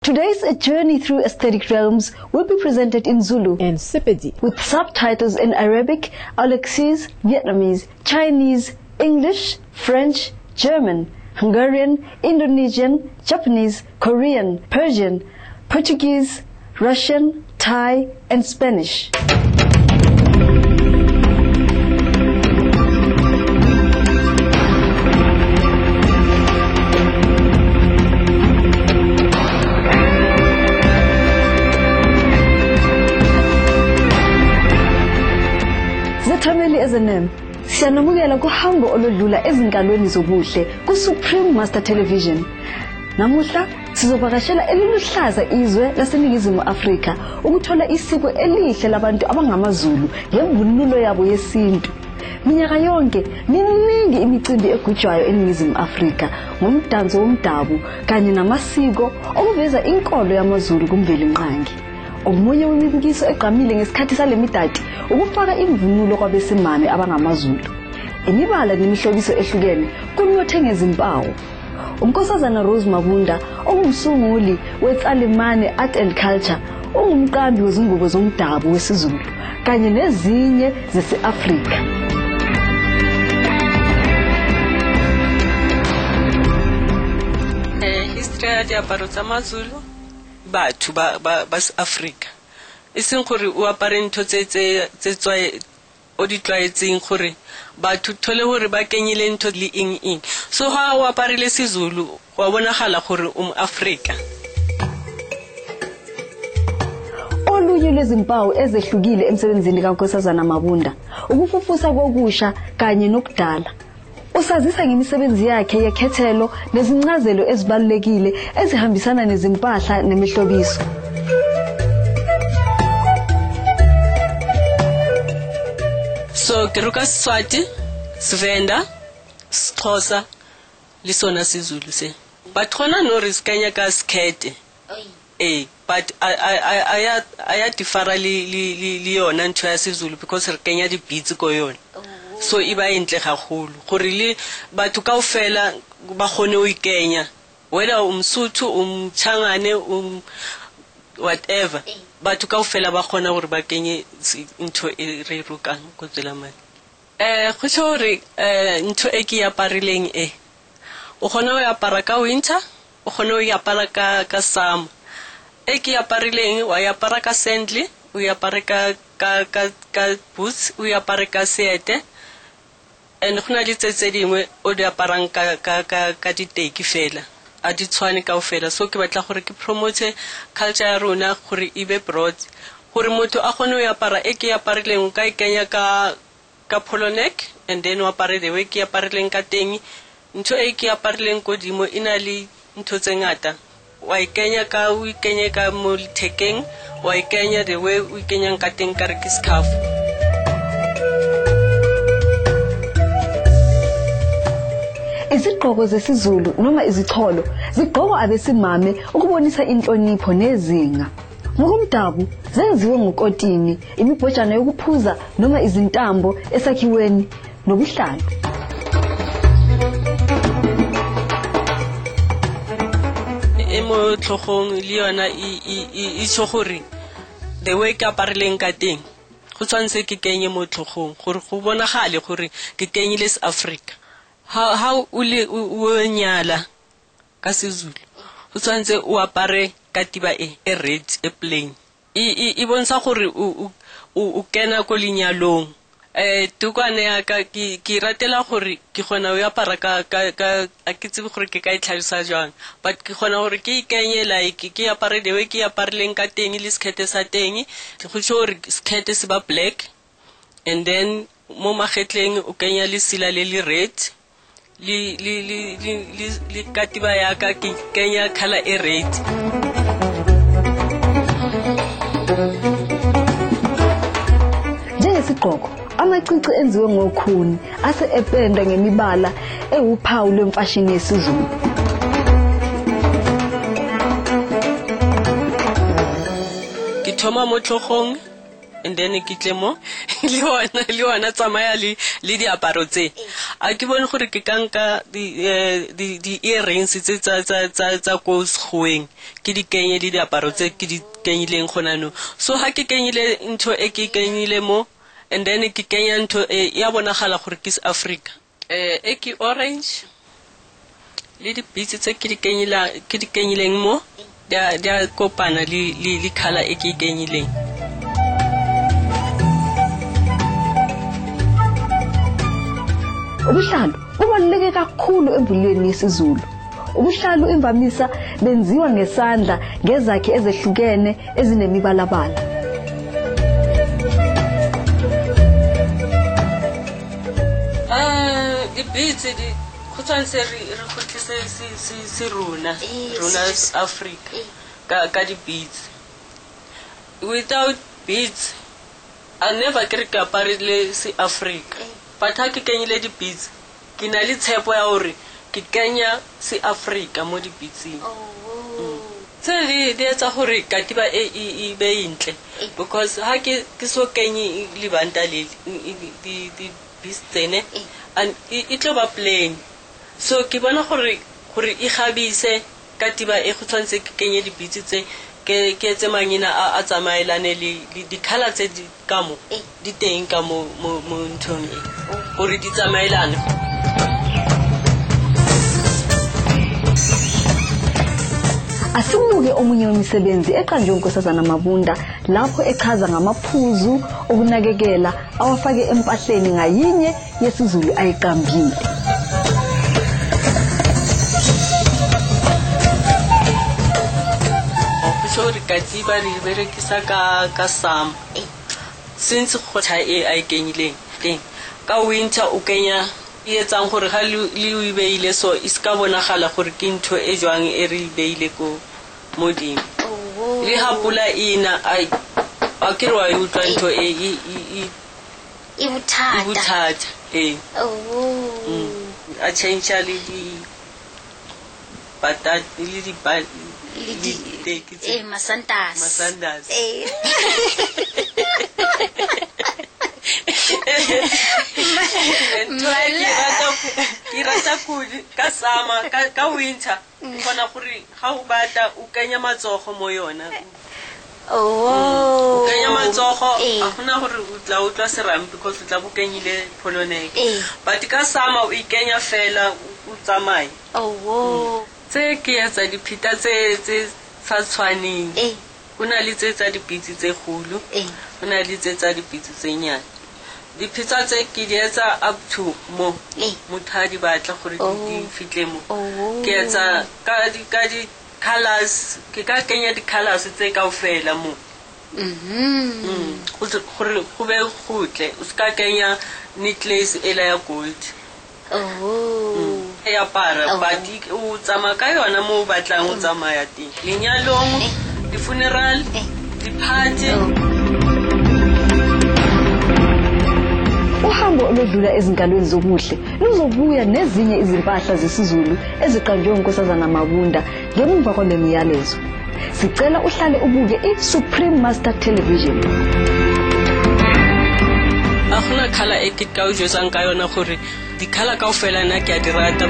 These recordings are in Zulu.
Today's A Journey Through Aesthetic Realms will be presented in Zulu and Sepedi with subtitles in Arabic, Alexese, Vietnamese, Chinese, English, French, German, Hungarian, Indonesian, Japanese, Korean, Persian, Portuguese, Russian, Thai, and Spanish. Zethameli SNM siyanamukela kuhambo oludlula ezinkalweni zobuhle ku Supreme Master Television. Namuhla sizovakashela eliluhlaza izwe laseNingizimu Afrika ukuthola isiko elihle labantu abangamaZulu ngemvunulo yabo yesintu. Minyaka yonke miningi imicimbi egujwayo eNingizimu Afrika ngomdanso womdabu kanye namasiko okuveza inkolo yamaZulu kumveli nqangi. Omunye wemibukiso egqamile ngesikhathi salemidadi ukufaka imvunulo kwabesimame abangamaZulu. Imibala nemihlobiso ehlukene kunothe ngezimpawu. Unkosazana Rose Mabunda ongumsunguli weTsalemane Art and Culture ungumqambi wezingubo zomdabu wesiZulu kanye nezinye zesi-Afrika. History ya diaparo tsa maZulu batho ba Africa iseng gore o apare ntho tse tswa o di tlwaetseng gore batho thole hore ba kenyile ntho le eng so ha o aparile siZulu wa bonagala gore Africa. Olunye lwezimpawu ezehlukile emsebenzini kaNkosazana Mabunda ukufufusa kokusha kanye nokudala. Usazisa ngemisebenzi yakhe yekhethelo nezincazelo ezibalulekile ezihambisana nezimpahla nemihlobiso. So keruka Swati, Svenda, Xhosa, lisona siZulu se. But khona no riskanya ka skete. But I differ li yona ntho ya siZulu because re kenya di beats ko yona. So iba entle gagolo gore le batho kaofela ba gone o ikenya whether umsuthu umchangane whatever batho kaofela ba gona gore ba kenye into e re rukang go tsela mane go tshore ntho e ke ya parileng o gona o ya para ka winter o gona o ya para ka summer e ke ya parileng wa ya para ka sandly o ya para ka boots o ya para ka seete and khona di tse dingwe o di aparang ka diteki fela a di tshwane kaofela so ke batla gore ke promote culture ya rona gore ibe broad gore motho a gone o ya apara e ke ya parileng ka ikenya ka polo neck and then o apare the way ke ya parileng ka teng ntho e ke ya parileng kodimo ina le ntho tse ngata wa ikenya ka o ikenye ka mo thekeng wa ikenya the way o ikenya ka teng ka re ke scarf. Izigqoko zesiZulu noma izicholo zigqokwa abesimame ukubonisa inhlonipho nezinga. Ngokomdabu zenziwe ngokotini, imibhojana yokuphuza noma izintambo esakhiweni nobuhlalu. Emo tlhogong le yona e tshogore the way ka parileng ka teng go tshwanetse ke kenye mo tlhogong gore go bonagale gore ke kenyile Africa. How o nyala ka siZulu o tshwanetse o apare ka tiba e red e plain e bontsha gore o kena ko lenyalong tukwane ya ka ke ratela gore ke gona o apara ka a ke tsebe gore ke ka itlhalisa jwang but ke gona gore ke ikenye like ke apare the way ke aparileng ka teng le skete sa teng go tsho gore skete se ba black and then mo magetleng o kenya le sila le red li katiba ya ka ke kenya color e red. Njengesigqoko amacici enziwe ngokhuni ase ependa ngemibala ewuphawu lwemfashini yesiZulu. Ke thoma mo tlhogong and then ke tlemo le wana tsamaya le diaparo tse a ke bone gore ke ka nka di earrings tsa go sekgoeng ke di kenye le diaparo tse ke di kenyileng gona no so ha ke kenyile ntho e ke kenyile mo and then ke kenya ntho ya bonagala gore ke Africa e ke orange le di beads tse ke di kenyileng mo dia kopana le color e ke kenyileng. Ubuhlalu bubaluleke kakhulu emvulweni yesiZulu. Ubuhlalu imvamisa benziwa ngesandla ngezakhi ezehlukene ezinemibalabala. The beads khutshwane re khutlise se rona Africa ka di beads. Without beads I never get ka parile se Africa. But ha ke kenyile di beads ke na le tshepo ya hore ke kenya se Africa mo di beadsing. Di etsa gore katiba e be intle because ha ke so kenye libanta leli di beads tsene and it tlo ba plain so ke bona gore e gabise katiba e go tshwantse ke kenye di beads tse ke etse mangina a tsamaelane le di color tse di ka mo di teng ka mo ntong e gore di tsamaelane. Asibuke omunye wemisebenzi eqanjwe uNkosazana Mabunda lapho echaza ngamaphuzu okunakekela awafake empahleni ngayinye yesiZulu ayiqambile. Sorry katiba re berekisa ka sam since khotha ai kenyileng teng ka winter o kenya e etsang gore ga le beile so iska bonagala gore ke ntho e jwang e re beile ko modimo le ha pula ina a ke re wa utlwa ntho e buthata a change le di patati le di masandas ke rata kudi ka sama ka winter bona gore ga o bata o kenya matsogo mo yona o kenya matsogo a gona gore o tla utla seram because o tla bo kenyile poloneke but ka sama o ikenya fela o tsamaye tse ke ya tsa diphita tse sa tshwaneng kuna le tse tsa dipitsi tse golo kuna le tse tsa dipitsi tse nyane diphita tse ke di etsa up to mo mothadi batla gore di fitle mo ke etsa ka di colors ke ka kenya di colors tse kaofela mo gore go be gotle o ska kenya necklace ela ya gold ya para badi o tsama ka yona mo batlang o tsamaya teng lenyalong di funeral di party. Uhambo oludlula ezingalweni zobuhle luzobuya nezinye izimpahla zesiZulu eziqanjwe uNkosazana Mabunda ngemuva kwalemiyalezo. Sicela uhlale ubuke iSupreme Master Television. Agona khala e ke ka o josang ka yona gore di khala kaofela nna ke a di rata.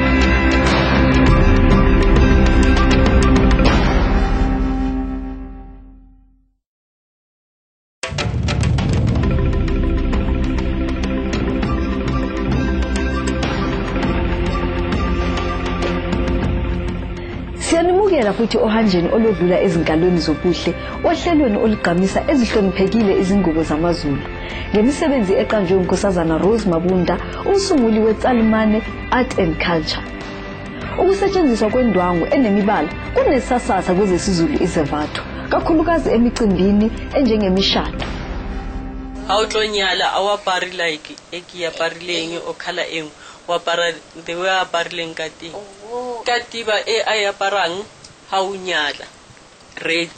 Siyanimukela futhi ohanjeni oludlula ezingalweni zobuhle ohlelweni oligqamisa ezihloniphekile izingubo zamaZulu ngemisebenzi eqanjwe uNkosazana Rose Mabunda umsunguli weTsalimane Art and Culture. Ukusetshenziswa kwendwangu enemibala kunesasasa kwezesiZulu izevatho kakhulukazi emicimbini enjengemishado. Awutlonyala awapari like ekiyaparileng okhala engwe wapara the way aparileng ka teng katiba e ayaparang ha o nyala red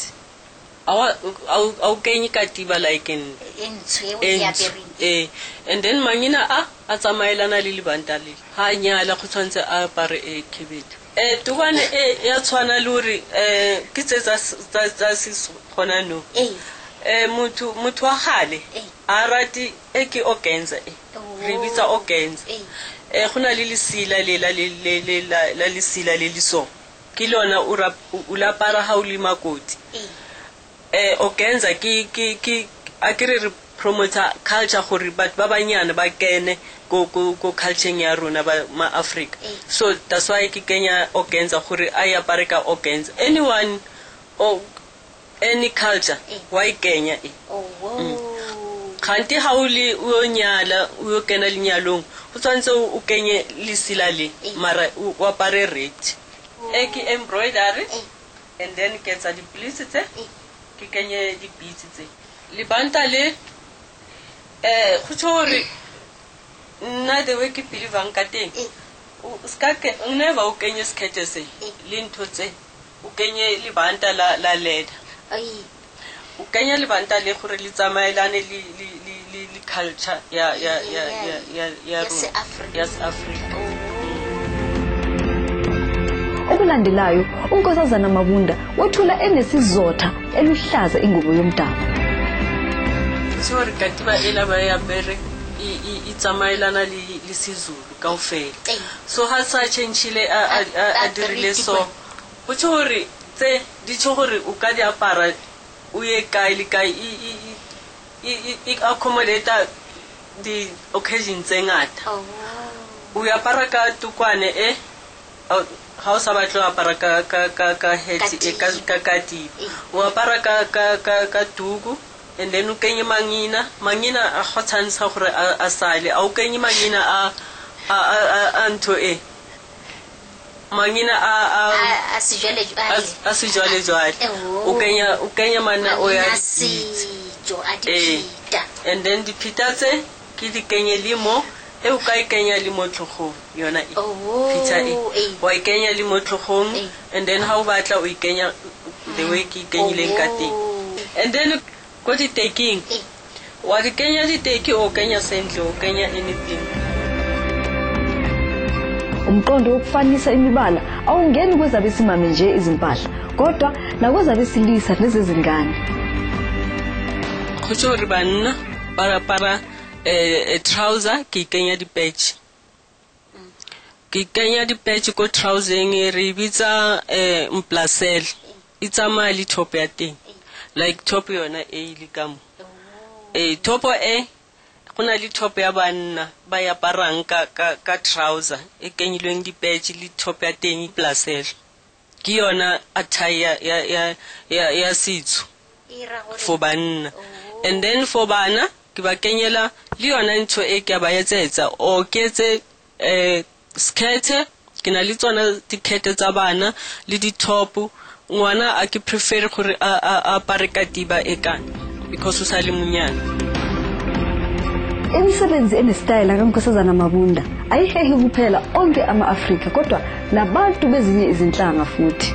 au kenyi katiba like in and then mangina a tsamaelana le libanta le ha nyala go tshwantse a apare e khibedu tukwane ya tshwana luri ke tsa se gona no muthu wa gale a rati eke organza re bitsa organs gona le lesila la lesila le liso ke lona o la para ha o le makoti organza ke akere promoter culture gore batho ba banyana ba kene go culture ya rona ba ma Africa so that's why ke kenya organza gore a ya pareka organza anyone or any culture why kenya kanti ha o le o nyala o kena lenyalong o tsantse o kenye lesila le mara o apare red ke embroidery and then ke tsa di pleats tse ke kenye di beads tse le banta le go tsore nna the way ke believe ka teng o ska ke never o kenye skete se le ntho tse o kenye le banta la leather o kenya le banta le gore le tsamaelane le culture ya Africa okulandelayo unkosazana Mabunda wethula enesizotha eluhlaza ingubo yomdabu sorry katiba elaba ya bere itsamaelana le sizulu kaofela so ha sa changeile a dirile so o tsore tse di tsore o ka di apara o ye kae le kae I accommodate the occasions tse ngata o ya apara ka tukwane ha o sa batla apara ka hat ka kati o apara ka tuku and then o kenye mangina a khotsantsha gore a sale a o kenye mangina a ntho mangina a sejwale o kenya mana o ya and then the pita tse ke di kenye limo o ka ikenya limo tlhogong yona pita wa ikenya limo tlhogong and then ha o batla o ikenya the way ke kenyileng ka teng and then go di taking wa di kenya di take o kenya sentle o kenya anything umqondo wokufanisa imibala awungeni kwezabesimame nje izimpahla kodwa nakwezabesilisa lezizingane khotso banna para trouser ke kenya di patch ko trousering re bitsa mplasel itsama le top ya teng like top yona le kamo topo gona le top ya banna ba ya parang ka trouser kenyilweng di patch le top ya teng plasel ke yona attire ya sitso for banna and then for bana ke ba kenyela le yona ntho ke ba yetsetsa o ketse skirt ke na le tsona tikete tsa bana le di top ngwana a ke prefer gore a pare katiba ekana because o sa le munyana imisebenzi enestyle kaNkosazana Mabunda ayihehe kuphela onke ama-Afrika kodwa nabantu bezinye izinhlanga futhi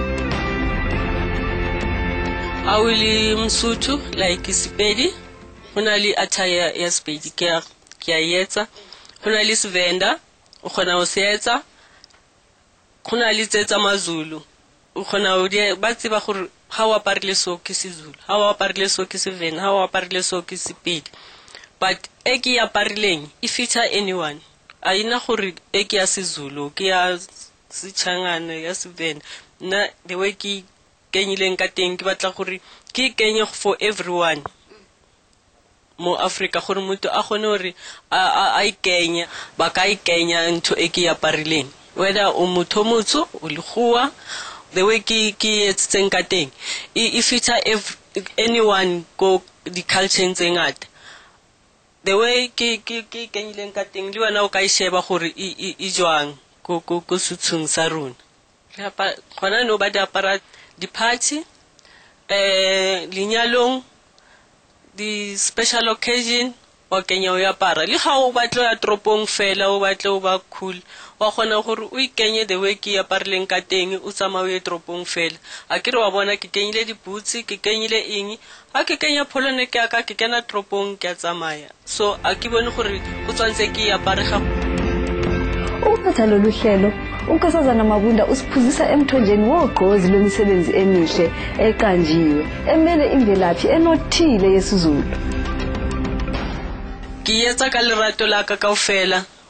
awuli msuthu like isipedi hona le attire ya spedi ke ya yetsa hona le sivenda o khona o setsa khona le tsetsa mazulu o khona o di ba tseba gore ha wa parile so ke sizulu ha wa parile so ke sivenda ha wa parile so ke sipedi but eki ya parileng ifita anyone aina gore eki ya sizulu ke ya sichangane ya sivenda na the way ki kenyileng ka teng ke batla gore ke kenye for everyone mo Africa gore motho a gone gore a ikenya ba ka ikenya ntho ke ya parileng whether o motho motso o legua the way ke etseng ka teng if it's anyone go the culture tsengata the way ke kenyileng ka teng le wena o ka isheba gore I jwang go sutsung sa rona la gona no ba di apara di party linyalong the special occasion wa kenya o ya para le ga o batla ya tropong fela o batla o ba cool wa gona gore o ikenye the way ke ya parileng ka teng o tsamao ye tropong fela a kere wa bona ke kenyile di boots ke kenyile eng a ke kenya pholone ke aka ke kena tropong ke tsamaya so a ke bone gore o tsantse ke ya parega ukuphatha lolu hlelo uNkosazana Mabunda usiphuzisa emthonjeni wogqozi lemisebenzi emihle eqanjiwe emele imvelaphi enothile yesiZulu ke yetsa ka lerato la ka kaofela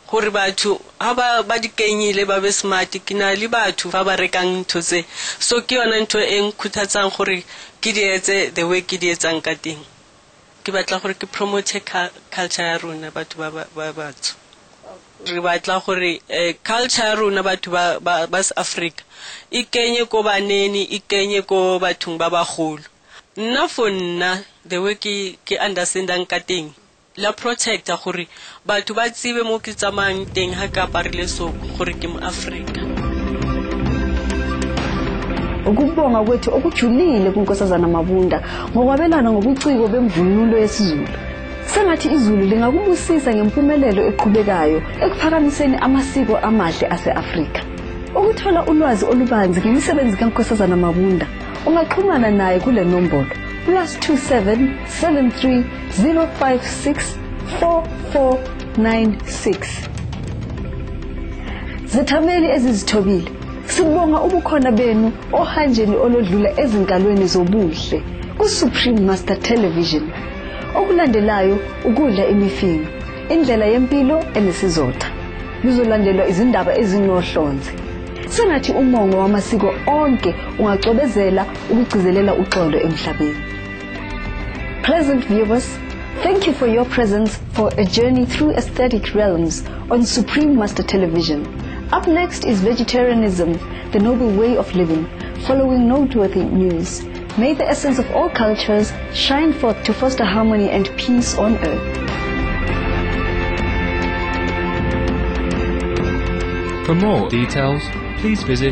gore batho ha ba di kenyile ba be smart ke na le batho ba ba rekang ntho tse so ke yona ntho e nkhuthatsang gore ke di etse the way ke di etsang ka teng ke batla gore ke promote culture ya rona batho ba batho re batla gore culture ya rona batho ba Africa e kenye ko baneni e kenye ko bathong ba bagolo nna for nna the way ke understandang ka teng la protector gore batho ba tsibe mo ke tsamang teng ha ka parile so gore ke mo Africa ukubonga kwethu okujulile kuNkosazana Mabunda ngokwabelana ngobuciko bemvunulo yesiZulu sengathi izulu lingakubusisa ngempumelelo eqhubekayo ekuphakamiseni amasiko amahle ase-Afrika ukuthola ulwazi olubanzi ngemisebenzi kaNkosazana Mabunda ungaxhumana naye kule nombolo +27 73 056 4496 Zethameli ezizithobile sibonga ubukhona benu ohanjeni olodlula ezinkalweni zobuhle kuSupreme Master Television okulandelayo ukudla imifino indlela yempilo enesizotha kuzolandelwa izindaba ezinohlonze sengathi umongo wamasiko onke ungacobezela ukugcizelela uxolo emhlabeni Present viewers, thank you for your presence for a journey through aesthetic realms on Supreme Master Television. Up next is vegetarianism, the noble way of living, following noteworthy news. May the essence of all cultures shine forth to foster harmony and peace on earth. For more details, please visit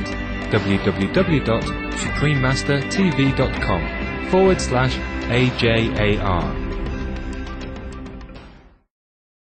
www.suprememastertv.com/AJAR.